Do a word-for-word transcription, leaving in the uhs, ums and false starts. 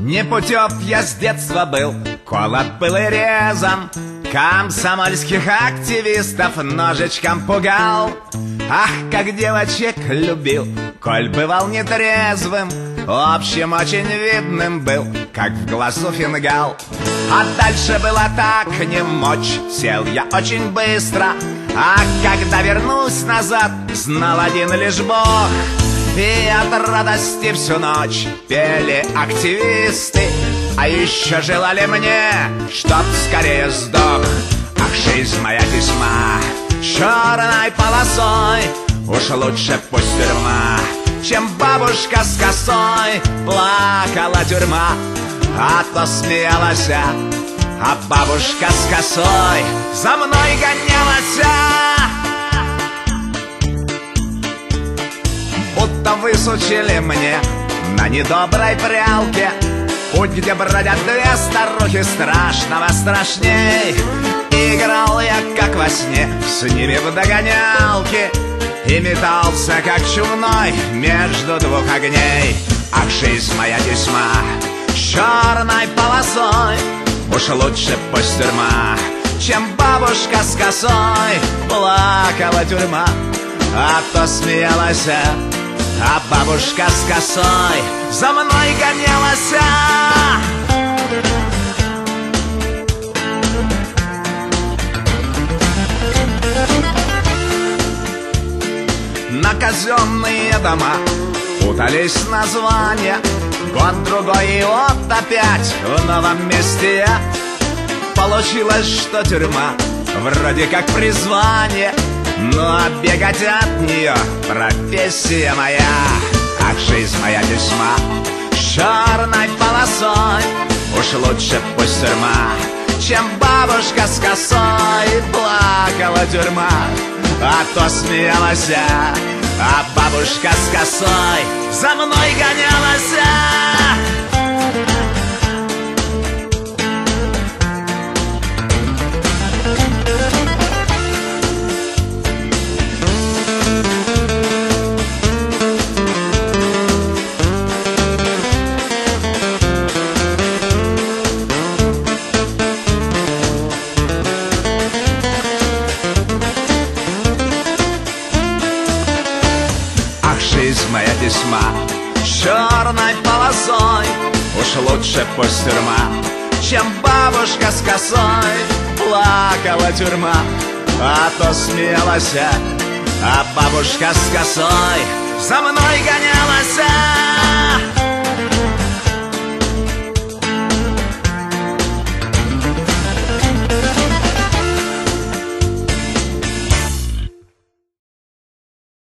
Непутёв я с детства был, колот был и резан, комсомольских активистов ножичком пугал. Ах, как девочек любил, коль бывал нетрезвым, в общем, очень видным был, как в глазу фингал. А дальше было так не мочь, сел я очень быстро, а когда вернусь назад, знал один лишь Бог. И от радости всю ночь пели активисты, а еще желали мне, чтоб скорее сдох. Ах, жизнь моя весьма черной полосой, уж лучше пусть тюрьма, чем бабушка с косой. Плакала тюрьма, а то смеялась, а бабушка с косой за мной гонялась. Будто высучили мне на недоброй прялке путь, где бродят две старухи, страшного страшней. Играл я, как во сне, с ними в догонялки и метался, как чумной, между двух огней. Ах, жизнь моя весьма черной полосой, уж лучше пусть тюрьма, чем бабушка с косой. Плакала тюрьма, а то смеялась, а бабушка с косой за мной гонялась. На казенные дома путались названия, год-другой и вот опять в новом месте. Получилось, что тюрьма вроде как призвание, но бегать от нее профессия моя. Ах, жизнь моя весьма черной полосой, уж лучше пусть тюрьма, чем бабушка с косой. Плакала тюрьма, а то смеялась, а бабушка с косой за мной гонялась. Жизнь моя весьма черной полосой, уж лучше пусть тюрьма, чем бабушка с косой. Плакала тюрьма, а то смеялась, а бабушка с косой за мной гонялась.